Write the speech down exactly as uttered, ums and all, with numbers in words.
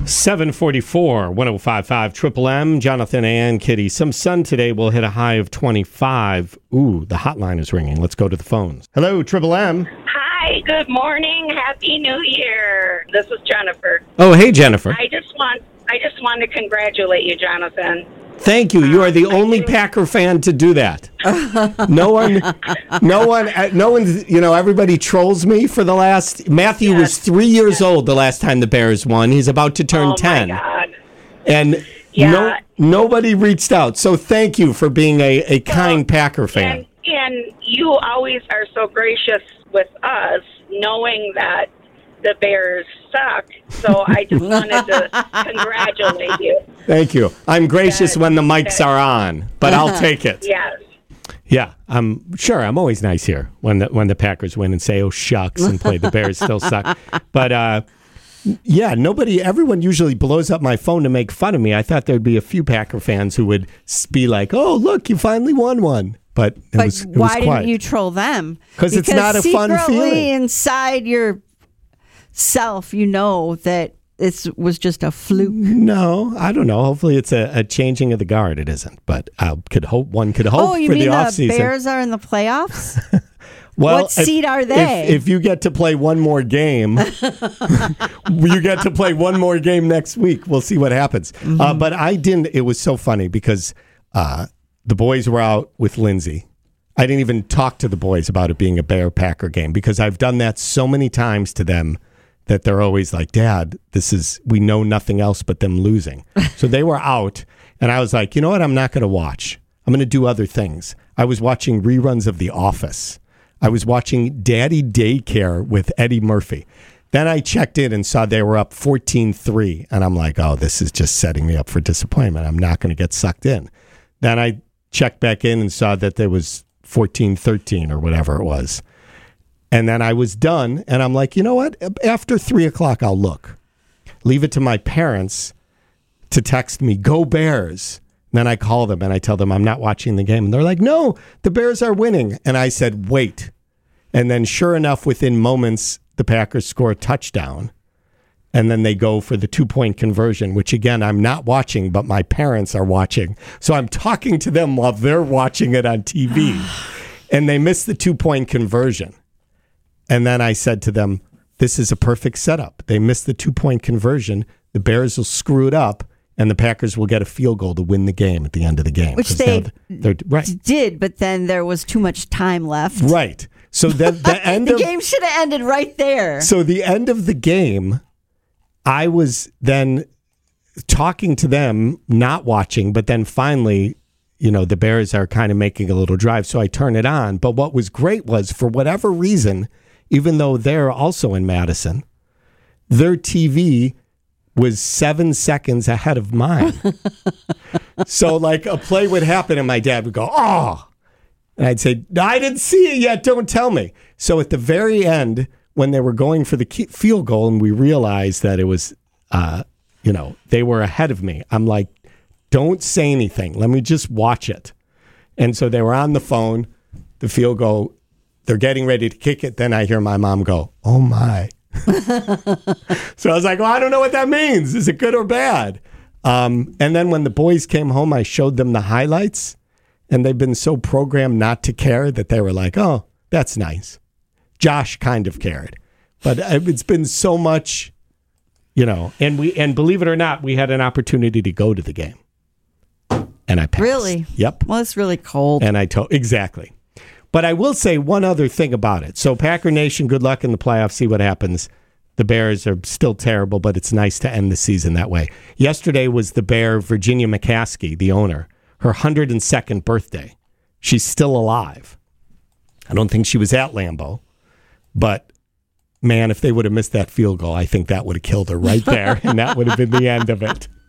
seven forty-four, one oh five point five Triple M, Jonathan and Kitty. Some sun today will hit a high of twenty-five. Ooh, the hotline is ringing. Let's go to the phones. Hello, Triple M. Hi, good morning. Happy New Year. This is Jennifer. Oh, hey, Jennifer. I just want I just want to congratulate you, Jonathan. Thank you. You are the um, only think... Packer fan to do that. No one, no one, no one, you know, everybody trolls me for the last, Matthew yes. was three years yes. old the last time the Bears won. He's about to turn oh, ten. My God. And yeah. no, nobody reached out. So thank you for being a, a kind well, Packer fan. And, and you always are so gracious with us, knowing that the Bears suck. So I just wanted to congratulate you. Thank you. I'm gracious that, when the mics that, are on, but I'll take it. Yes. Yeah, I'm sure. I'm always nice here when the when the Packers win and say, "Oh shucks," and play the Bears still suck. But uh, yeah, nobody. Everyone usually blows up my phone to make fun of me. I thought there'd be a few Packer fans who would be like, "Oh, look, you finally won one." But, it but was, it why was didn't you troll them? Because it's not a fun feeling. Secretly inside your self, you know that it was just a fluke. No, I don't know. Hopefully it's a, a changing of the guard. It isn't, but I could hope one could hope oh, you for mean the the offseason. Bears are in the playoffs? Well, what seed if, are they? If, if you get to play one more game, you get to play one more game next week. We'll see what happens. Mm-hmm. Uh, but I didn't. It was so funny because uh, the boys were out with Lindsay. I didn't even talk to the boys about it being a Bear Packer game because I've done that so many times to them that they're always like, Dad, this is, we know nothing else but them losing. So they were out, and I was like, you know what? I'm not going to watch. I'm going to do other things. I was watching reruns of The Office. I was watching Daddy Daycare with Eddie Murphy. Then I checked in and saw they were up fourteen three, and I'm like, oh, this is just setting me up for disappointment. I'm not going to get sucked in. Then I checked back in and saw that there was fourteen thirteen or whatever it was. And then I was done, and I'm like, you know what? After three o'clock, I'll look. Leave it to my parents to text me, go Bears. And then I call them, and I tell them I'm not watching the game. And they're like, no, the Bears are winning. And I said, wait. And then sure enough, within moments, the Packers score a touchdown. And then they go for the two-point conversion, which, again, I'm not watching, but my parents are watching. So I'm talking to them while they're watching it on T V. And they missed the two-point conversion. And then I said to them, this is a perfect setup. They missed the two-point conversion. The Bears will screw it up, and the Packers will get a field goal to win the game at the end of the game. Which they they're, they're, right. did, but then there was too much time left. Right. So the, the end the of... The game should have ended right there. So the end of the game, I was then talking to them, not watching, but then finally... You know, the Bears are kind of making a little drive, so I turn it on. But what was great was, for whatever reason, even though they're also in Madison, their T V was seven seconds ahead of mine. So, like, a play would happen, and my dad would go, oh. And I'd say, I didn't see it yet, don't tell me. So at the very end, when they were going for the field goal, and we realized that it was, uh, you know, they were ahead of me, I'm like, don't say anything. Let me just watch it. And so they were on the phone, the field goal, they're getting ready to kick it. Then I hear my mom go, oh my. So I was like, well, I don't know what that means. Is it good or bad? Um, and then when the boys came home, I showed them the highlights, and they've been so programmed not to care that they were like, oh, that's nice. Josh kind of cared. But it's been so much, you know, and we and believe it or not, we had an opportunity to go to the game. And I passed. Really? Yep. Well, it's really cold. And I told, exactly. But I will say one other thing about it. So Packer Nation, good luck in the playoffs. See what happens. The Bears are still terrible, but it's nice to end the season that way. Yesterday was the Bear, Virginia McCaskey, the owner, her one hundred second birthday. She's still alive. I don't think she was at Lambeau, but man, if they would have missed that field goal, I think that would have killed her right there, and that would have been the end of it.